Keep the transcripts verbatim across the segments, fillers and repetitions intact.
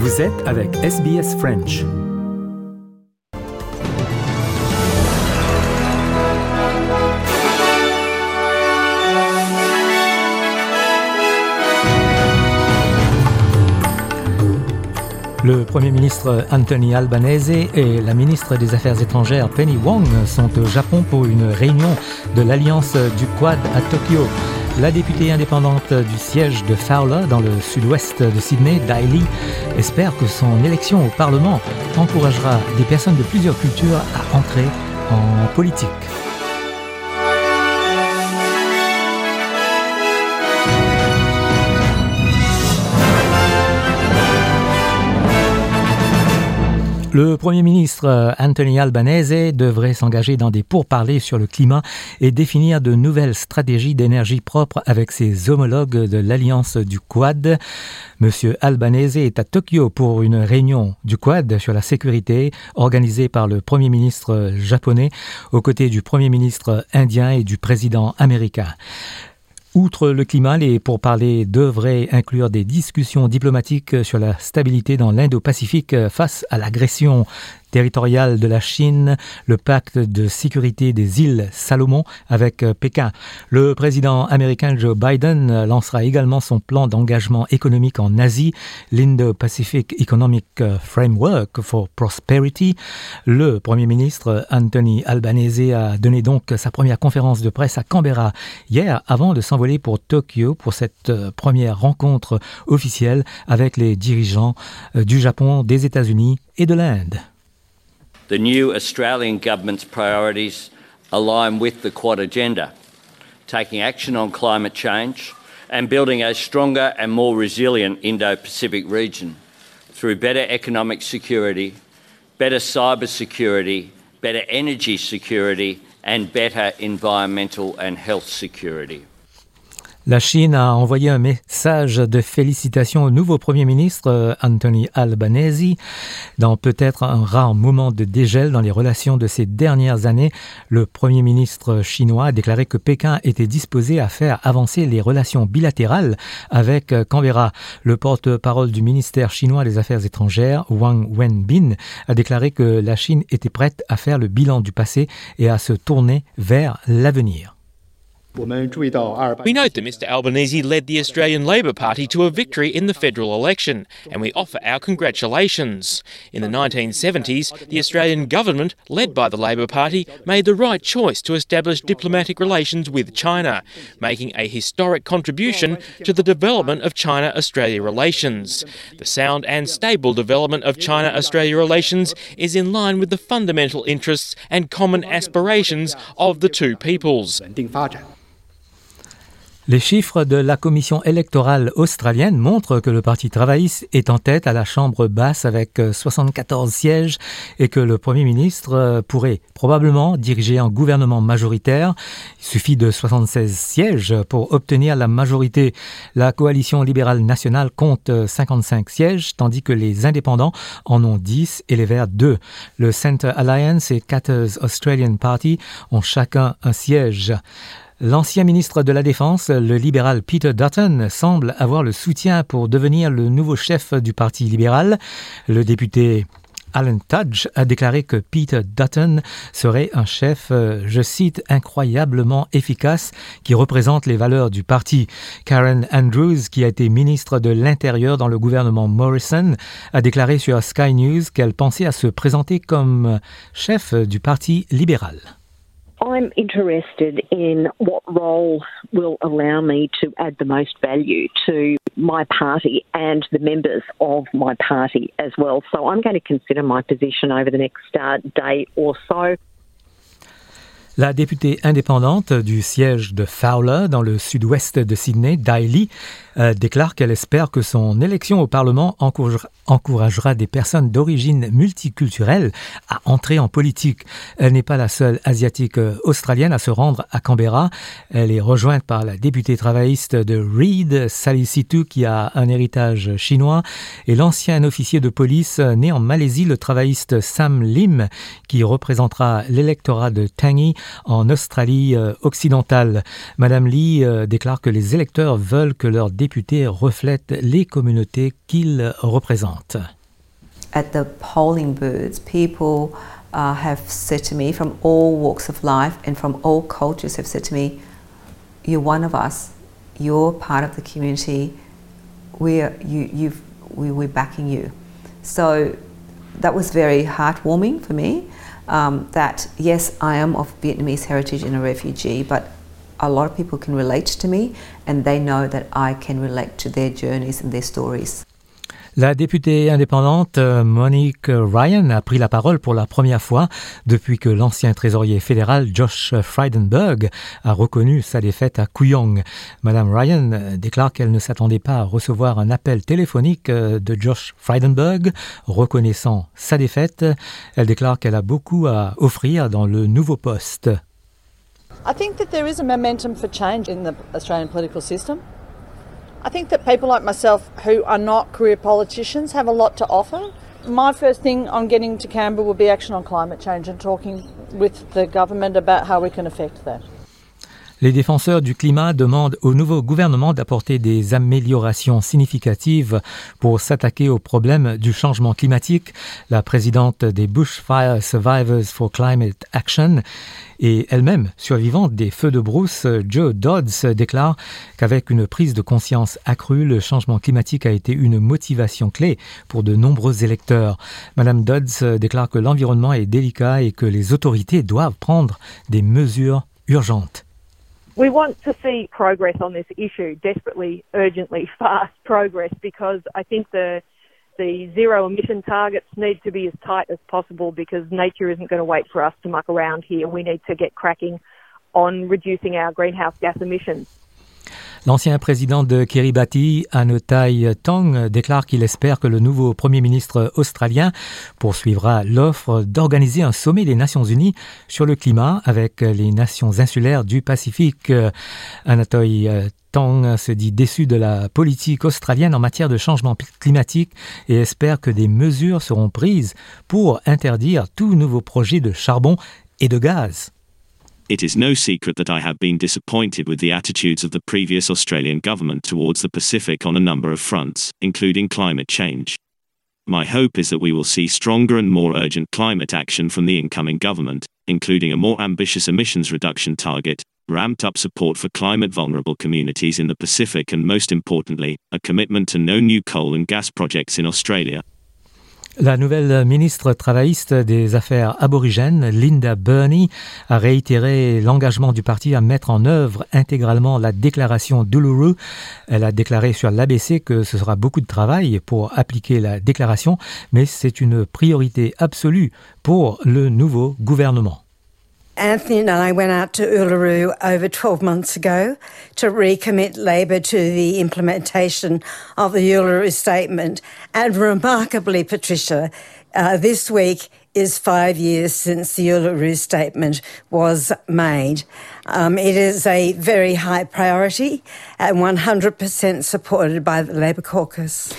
Vous êtes avec S B S French. Le Premier ministre Anthony Albanese et la ministre des Affaires étrangères Penny Wong sont au Japon pour une réunion de l'Alliance du Quad à Tokyo. La députée indépendante du siège de Fowler, dans le sud-ouest de Sydney, Daly, espère que son élection au Parlement encouragera des personnes de plusieurs cultures à entrer en politique. Le Premier ministre Anthony Albanese devrait s'engager dans des pourparlers sur le climat et définir de nouvelles stratégies d'énergie propre avec ses homologues de l'Alliance du Quad. Monsieur Albanese est à Tokyo pour une réunion du Quad sur la sécurité organisée par le Premier ministre japonais aux côtés du Premier ministre indien et du président américain. Outre le climat, les pourparlers devraient inclure des discussions diplomatiques sur la stabilité dans l'Indo-Pacifique face à l'agression territoriale de la Chine, le pacte de sécurité des îles Salomon avec Pékin. Le président américain Joe Biden lancera également son plan d'engagement économique en Asie, l'Indo-Pacific Economic Framework for Prosperity. Le Premier ministre Anthony Albanese a donné donc sa première conférence de presse à Canberra hier avant de s'envoler pour Tokyo pour cette première rencontre officielle avec les dirigeants du Japon, des États-Unis et de l'Inde. The new Australian government's priorities align with the Quad agenda, taking action on climate change and building a stronger and more resilient Indo-Pacific region through better economic security, better cyber security, better energy security and better environmental and health security. La Chine a envoyé un message de félicitations au nouveau Premier ministre Anthony Albanese. Dans peut-être un rare moment de dégel dans les relations de ces dernières années, le Premier ministre chinois a déclaré que Pékin était disposé à faire avancer les relations bilatérales avec Canberra. Le porte-parole du ministère chinois des Affaires étrangères, Wang Wenbin, a déclaré que la Chine était prête à faire le bilan du passé et à se tourner vers l'avenir. We note that Mister Albanese led the Australian Labor Party to a victory in the federal election, and we offer our congratulations. In the nineteen seventies, the Australian government, led by the Labor Party, made the right choice to establish diplomatic relations with China, making a historic contribution to the development of China-Australia relations. The sound and stable development of China-Australia relations is in line with the fundamental interests and common aspirations of the two peoples. Les chiffres de la commission électorale australienne montrent que le Parti travailliste est en tête à la Chambre basse avec soixante-quatorze sièges et que le Premier ministre pourrait probablement diriger un gouvernement majoritaire. Il suffit de soixante-seize sièges pour obtenir la majorité. La coalition libérale nationale compte cinquante-cinq sièges, tandis que les indépendants en ont dix et les Verts deux. Le Centre Alliance et Katter's Australian Party ont chacun un siège. L'ancien ministre de la Défense, le libéral Peter Dutton, semble avoir le soutien pour devenir le nouveau chef du Parti libéral. Le député Alan Tudge a déclaré que Peter Dutton serait un chef, je cite, incroyablement efficace qui représente les valeurs du parti. Karen Andrews, qui a été ministre de l'Intérieur dans le gouvernement Morrison, a déclaré sur Sky News qu'elle pensait à se présenter comme chef du Parti libéral. I'm interested in what role will allow me to add the most value to my party and the members of my party as well. So I'm going to consider my position over the next uh, day or so. La députée indépendante du siège de Fowler, dans le sud-ouest de Sydney, Daly, euh, déclare qu'elle espère que son élection au Parlement encouragera, encouragera des personnes d'origine multiculturelle à entrer en politique. Elle n'est pas la seule asiatique australienne à se rendre à Canberra. Elle est rejointe par la députée travailliste de Reid, Sally Situ, qui a un héritage chinois, et l'ancien officier de police né en Malaisie, le travailliste Sam Lim, qui représentera l'électorat de Tangi en Australie euh, occidentale. Madame Lee euh, déclare que les électeurs veulent que leurs députés reflètent les communautés qu'ils représentent. At the polling booths, people uh, have said to me from all walks of life and from all cultures have said to me, "You're one of us. You're part of the community. We're you you've we we're backing you." So that was very heartwarming for me. Um, that yes, I am of Vietnamese heritage and a refugee, but a lot of people can relate to me, and they know that I can relate to their journeys and their stories. La députée indépendante Monique Ryan a pris la parole pour la première fois depuis que l'ancien trésorier fédéral Josh Frydenberg a reconnu sa défaite à Kooyong. Madame Ryan déclare qu'elle ne s'attendait pas à recevoir un appel téléphonique de Josh Frydenberg reconnaissant sa défaite. Elle déclare qu'elle a beaucoup à offrir dans le nouveau poste. I think that there is a momentum for change in the Australian political system. I think that people like myself who are not career politicians have a lot to offer. My first thing on getting to Canberra will be action on climate change and talking with the government about how we can affect that. Les défenseurs du climat demandent au nouveau gouvernement d'apporter des améliorations significatives pour s'attaquer aux problèmes du changement climatique. La présidente des Bushfire Survivors for Climate Action et elle-même survivante des feux de brousse, Jo Dodds, déclare qu'avec une prise de conscience accrue, le changement climatique a été une motivation clé pour de nombreux électeurs. Madame Dodds déclare que l'environnement est délicat et que les autorités doivent prendre des mesures urgentes. We want to see progress on this issue, desperately, urgently, fast progress, because I think the the zero emission targets need to be as tight as possible because nature isn't going to wait for us to muck around here. We need to get cracking on reducing our greenhouse gas emissions. L'ancien président de Kiribati, Anotai Tong, déclare qu'il espère que le nouveau premier ministre australien poursuivra l'offre d'organiser un sommet des Nations Unies sur le climat avec les nations insulaires du Pacifique. Anotai Tong se dit déçu de la politique australienne en matière de changement climatique et espère que des mesures seront prises pour interdire tout nouveau projet de charbon et de gaz. It is no secret that I have been disappointed with the attitudes of the previous Australian government towards the Pacific on a number of fronts, including climate change. My hope is that we will see stronger and more urgent climate action from the incoming government, including a more ambitious emissions reduction target, ramped up support for climate-vulnerable communities in the Pacific and, most importantly, a commitment to no new coal and gas projects in Australia. La nouvelle ministre travailliste des Affaires aborigènes, Linda Burney, a réitéré l'engagement du parti à mettre en œuvre intégralement la déclaration d'Uluru. Elle a déclaré sur l'A B C que ce sera beaucoup de travail pour appliquer la déclaration, mais c'est une priorité absolue pour le nouveau gouvernement. Anthony and I went out to Uluru over twelve months ago to recommit Labor to the implementation of the Uluru Statement. And remarkably, Patricia, uh, this week is five years since the Uluru Statement was made. Um, it is a very high priority and one hundred percent supported by the Labor caucus.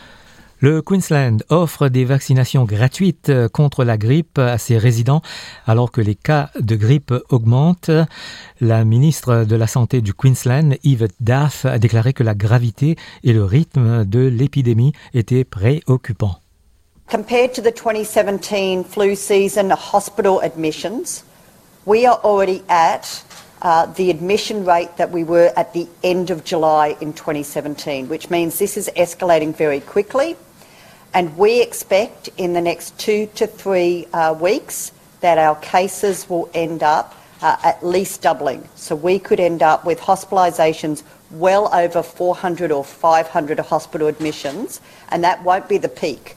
Le Queensland offre des vaccinations gratuites contre la grippe à ses résidents alors que les cas de grippe augmentent. La ministre de la Santé du Queensland, Yvette D'Ath, a déclaré que la gravité et le rythme de l'épidémie étaient préoccupants. Compared to the twenty seventeen flu season hospital admissions, we are already at uh, the admission rate that we were at the end of July in twenty seventeen, which means this is escalating very quickly. And we expect in the next two to three uh, weeks that our cases will end up uh, at least doubling. So we could end up with hospitalisations well over four hundred or five hundred hospital admissions, and that won't be the peak.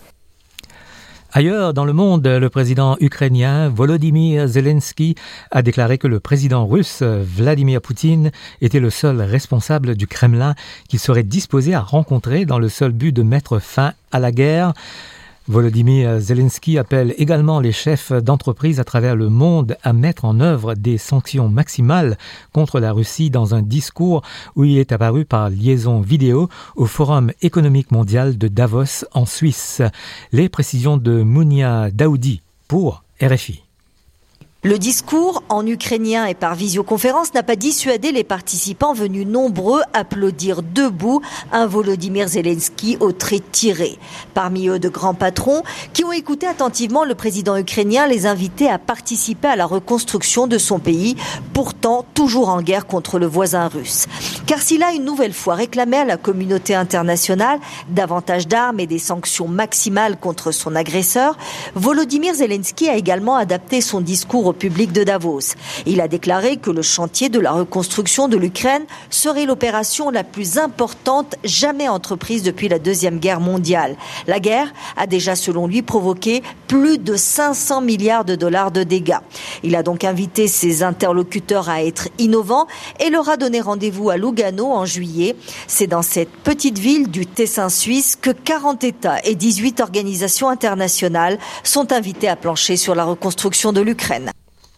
Ailleurs dans le monde, le président ukrainien Volodymyr Zelensky a déclaré que le président russe Vladimir Poutine était le seul responsable du Kremlin qu'il serait disposé à rencontrer dans le seul but de mettre fin à la guerre. Volodymyr Zelensky appelle également les chefs d'entreprise à travers le monde à mettre en œuvre des sanctions maximales contre la Russie dans un discours où il est apparu par liaison vidéo au Forum économique mondial de Davos en Suisse. Les précisions de Mounia Daoudi pour R F I. Le discours, en ukrainien et par visioconférence, n'a pas dissuadé les participants venus nombreux applaudir debout un Volodymyr Zelensky au trait tiré. Parmi eux, de grands patrons qui ont écouté attentivement le président ukrainien les inviter à participer à la reconstruction de son pays, pourtant toujours en guerre contre le voisin russe. Car s'il a une nouvelle fois réclamé à la communauté internationale davantage d'armes et des sanctions maximales contre son agresseur, Volodymyr Zelensky a également adapté son discours au public de Davos. Il a déclaré que le chantier de la reconstruction de l'Ukraine serait l'opération la plus importante jamais entreprise depuis la Deuxième Guerre mondiale. La guerre a déjà, selon lui, provoqué plus de cinq cents milliards de dollars de dégâts. Il a donc invité ses interlocuteurs à être innovants et leur a donné rendez-vous à Lugano en juillet. C'est dans cette petite ville du Tessin suisse que quarante États et dix-huit organisations internationales sont invités à plancher sur la reconstruction de l'Ukraine.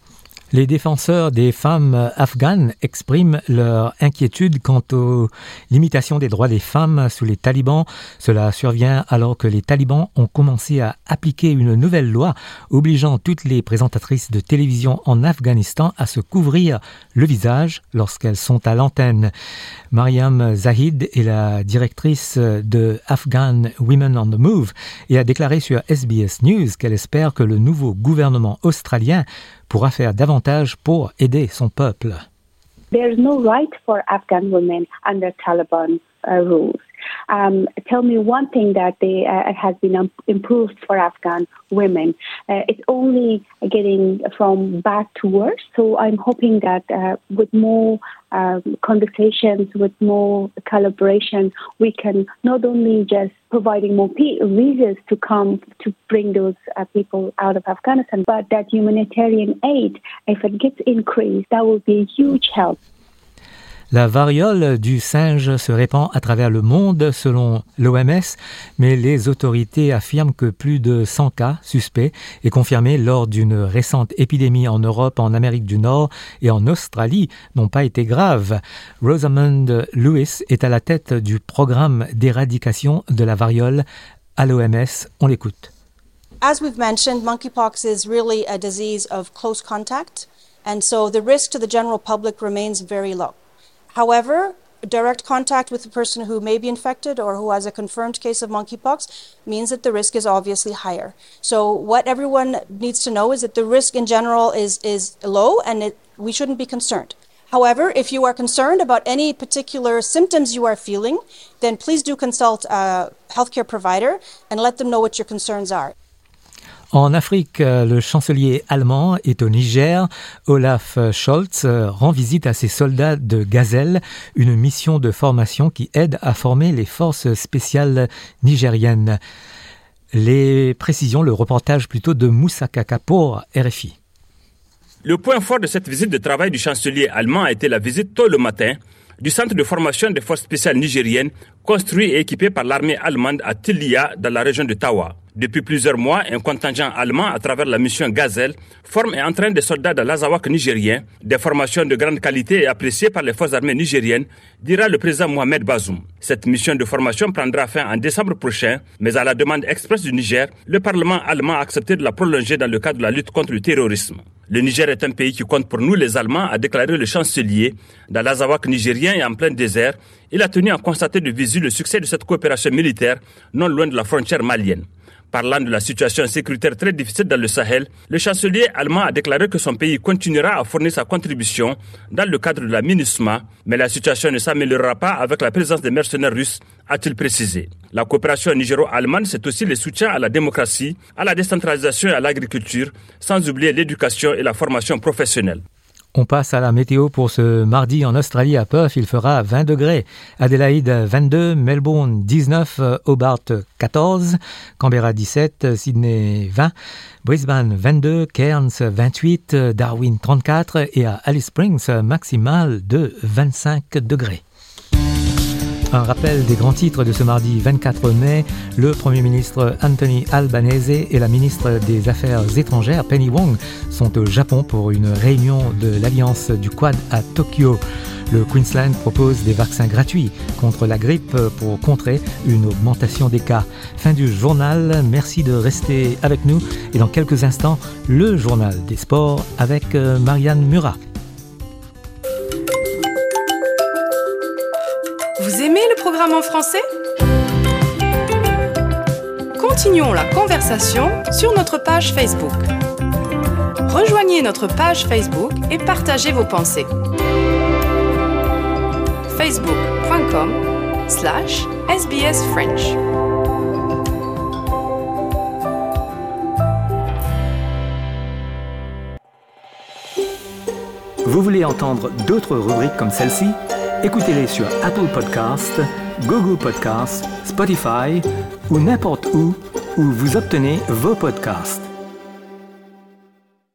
Les défenseurs des femmes afghanes expriment leur inquiétude quant aux limitations des droits des femmes sous les talibans. Cela survient alors que les talibans ont commencé à appliquer une nouvelle loi obligeant toutes les présentatrices de télévision en Afghanistan à se couvrir le visage lorsqu'elles sont à l'antenne. Mariam Zahid est la directrice de Afghan Women on the Move et a déclaré sur S B S News qu'elle espère que le nouveau gouvernement australien pourra faire davantage pour aider son peuple. There is no right for Afghan women under Taliban uh, rules. Um, tell me one thing that they, uh, has been um, improved for Afghan women. Uh, it's only getting from bad to worse. So I'm hoping that uh, with more um, conversations, with more collaboration, we can not only just providing more pe- visas to come to bring those uh, people out of Afghanistan, but that humanitarian aid, if it gets increased, that will be a huge help. La variole du singe se répand à travers le monde selon l'O M S, mais les autorités affirment que plus de cent cas suspects et confirmés lors d'une récente épidémie en Europe, en Amérique du Nord et en Australie n'ont pas été graves. Rosamund Lewis est à la tête du programme d'éradication de la variole à l'O M S. On l'écoute. As we've mentioned, monkeypox is really a disease of close contact, and so the risk to the general public remains very low. However, direct contact with a person who may be infected or who has a confirmed case of monkeypox means that the risk is obviously higher. So what everyone needs to know is that the risk in general is, is low and it, we shouldn't be concerned. However, if you are concerned about any particular symptoms you are feeling, then please do consult a healthcare provider and let them know what your concerns are. En Afrique, le chancelier allemand est au Niger. Olaf Scholz rend visite à ses soldats de Gazelle, une mission de formation qui aide à former les forces spéciales nigériennes. Les précisions, le reportage plutôt de Moussa Kaka pour R F I. Le point fort de cette visite de travail du chancelier allemand a été la visite tôt le matin du centre de formation des forces spéciales nigériennes construit et équipé par l'armée allemande à Tilia dans la région de Tawa. Depuis plusieurs mois, un contingent allemand à travers la mission Gazelle forme et entraîne des soldats de l'Azawak nigérien, des formations de grande qualité et appréciées par les forces armées nigériennes, dira le président Mohamed Bazoum. Cette mission de formation prendra fin en décembre prochain, mais à la demande expresse du Niger, le Parlement allemand a accepté de la prolonger dans le cadre de la lutte contre le terrorisme. Le Niger est un pays qui compte pour nous les Allemands, a déclaré le chancelier. Dans l'Azawak nigérien et en plein désert, il a tenu à constater de visu le succès de cette coopération militaire non loin de la frontière malienne. Parlant de la situation sécuritaire très difficile dans le Sahel, le chancelier allemand a déclaré que son pays continuera à fournir sa contribution dans le cadre de la MINUSMA, mais la situation ne s'améliorera pas avec la présence des mercenaires russes, a-t-il précisé. La coopération nigéro-allemande, c'est aussi le soutien à la démocratie, à la décentralisation et à l'agriculture, sans oublier l'éducation et la formation professionnelle. On passe à la météo pour ce mardi en Australie. À Perth, il fera vingt degrés. Adélaïde vingt-deux, Melbourne dix-neuf, Hobart quatorze, Canberra dix-sept, Sydney vingt, Brisbane vingt-deux, Cairns vingt-huit, Darwin trente-quatre et à Alice Springs, maximal de vingt-cinq degrés. Un rappel des grands titres de ce mardi vingt-quatre mai. Le Premier ministre Anthony Albanese et la ministre des Affaires étrangères Penny Wong sont au Japon pour une réunion de l'Alliance du Quad à Tokyo. Le Queensland propose des vaccins gratuits contre la grippe pour contrer une augmentation des cas. Fin du journal, merci de rester avec nous et dans quelques instants, le journal des sports avec Marianne Murat. Vous aimez le programme en français ? Continuons la conversation sur notre page Facebook. Rejoignez notre page Facebook et partagez vos pensées. facebook.com slash SBS French. Vous voulez entendre d'autres rubriques comme celle-ci ? Écoutez-les sur Apple Podcasts, Google Podcasts, Spotify ou n'importe où où vous obtenez vos podcasts.